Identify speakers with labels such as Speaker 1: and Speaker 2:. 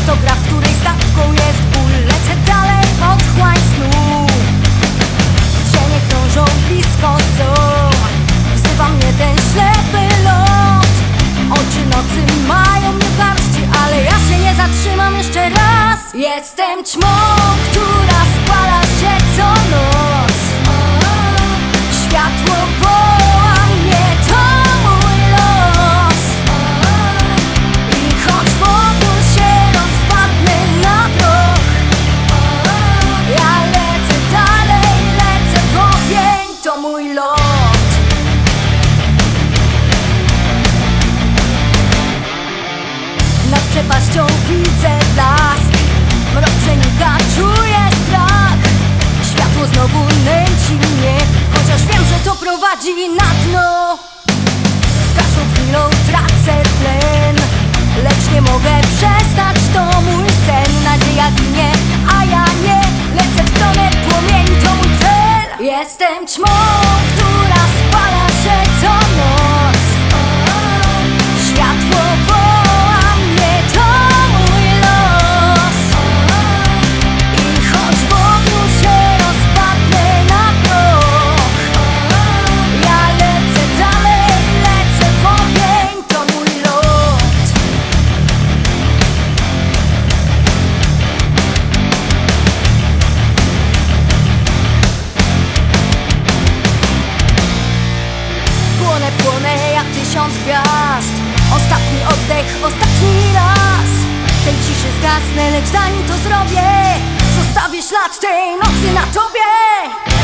Speaker 1: To gra, w której stawką jest ból. Lecę dalej, otchłań snu. Cienie krążą, blisko są. Wzywa mnie ten ślepy lot. Oczy nocy mają mnie w garści, ale ja się nie zatrzymam jeszcze raz. Jestem ćmą, która spala się co noc. Światło woła mnie, to mój los. I choć wokół się rozpadnę na proch, ja lecę dalej, lecę w ogień, to mój lot. Nad przepaścią widzę blask, mrok przenika, czuję strach. Światło znowu nęci mnie, chociaż wiem, że to prowadzi na dno. Z każdą chwilą tracę tlen, lecz nie mogę przestać, to mój sen. Nadzieja ginie, a ja nie. Lecę w stronę płomieni, to mój cel. Jestem ćmą, która spala się co noc. Światło woła mnie, to mój los. I choć wokół się rozpadnę na proch, ja lecę dalej, lecę w ogień, to mój lot. Płonę, płonę jak 1000 gwiazd. Ostatni oddech, ostatni raz. W tej ciszy zgasnę, lecz zanim to zrobię, zostawię ślad tej nocy na tobie.